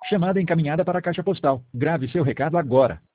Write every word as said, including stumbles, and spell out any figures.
Chamada encaminhada para a caixa postal. Grave seu recado agora.